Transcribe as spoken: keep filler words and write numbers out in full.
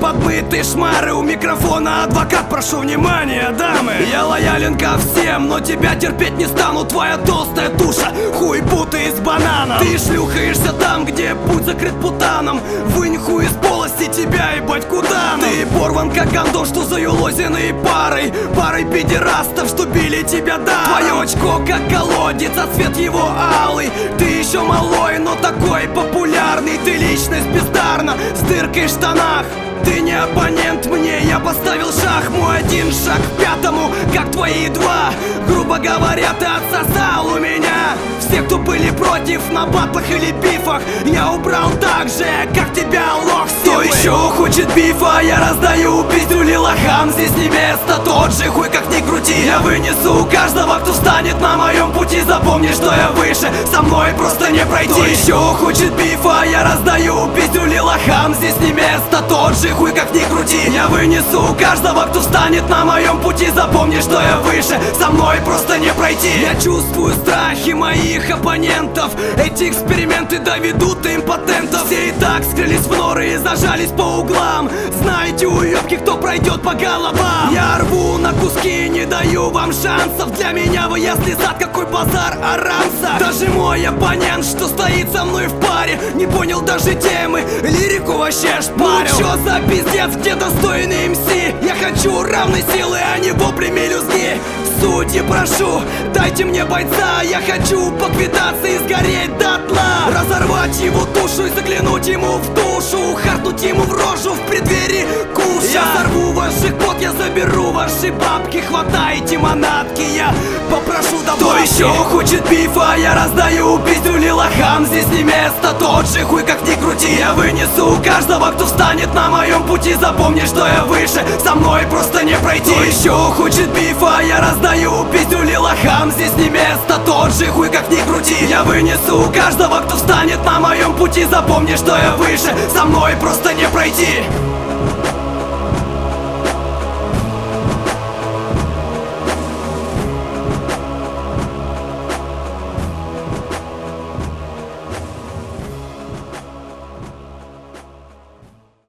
подмытые шмары. У микрофона адвокат, прошу внимания, дамы. Я лоялен ко всем, но тебя терпеть не стану. Твоя толстая туша, хуй будто из банана. Ты шлюхаешься там, где путь закрыт путаном. Вынь хуй из полости, тебя ебать куда нам? Ты порван как гандон, что за юлозиной парой. Парой педерастов, что били тебя даром. Твое очко как колодец, а цвет его алый. Ты еще малой, но такой популярный. Ты личность бездарна, с дыркой в штанах. Ты не оппонент мне, я поставил шах. Мой один шаг к пятому, как твои два. Грубо говоря, ты отсосал у меня все, кто были против на батлах или бифах. Я убрал так же, как тебя, лох. Кто еще хочет бифа, я раздаю пиздюли лохам. Здесь не место, тот же хуй как ни крути. Я вынесу каждого, кто встанет на моем пути. Запомни, что я выше, со мной просто не пройти. Кто еще хочет бифа, я раздаю пиздюли лохам. Здесь не место, тот же хуй как ни крути. Я вынесу каждого, кто встанет на моем пути. Запомни, что я выше, со мной просто не пройти. Я чувствую страхи моих оппонентов. Эти эксперименты доведут до импотентов. Все и так скрылись в норы и зажались по углам. Знаете, уёбки, кто пройдет по головам. Я рву на куски, не даю вам шансов. Для меня вы ясный зад, какой базар Арамса. Даже мой оппонент, что стоит со мной в паре, не понял даже темы, лирику вообще шпарю. Ну чё за пиздец, где достойный эм си? Я хочу равной силы, а не вопли мелюзги. Судьи, прошу, дайте мне бойца. Я хочу поквитаться и сгореть дотла. Разорвать его душу и заглянуть ему в душу. Хартнуть ему в рожу в преддверии куша. Я сорву ваших бот, я заберу ваши бабки. Хватайте манатки, я попрошу добавки. Кто еще хочет бифа, я раздаю пиздюли лохам. Здесь не место, тот же хуй как ни крути. Я вынесу каждого, кто встанет на моем пути. Запомни, что я выше, со мной просто не пройти. Кто еще хочет бифа, я раздаю пиздюли лохам. Здесь не место, тот же хуй как ни крути. Я вынесу каждого, кто встанет на моем пути. Запомни, что я выше, со мной просто не пройти.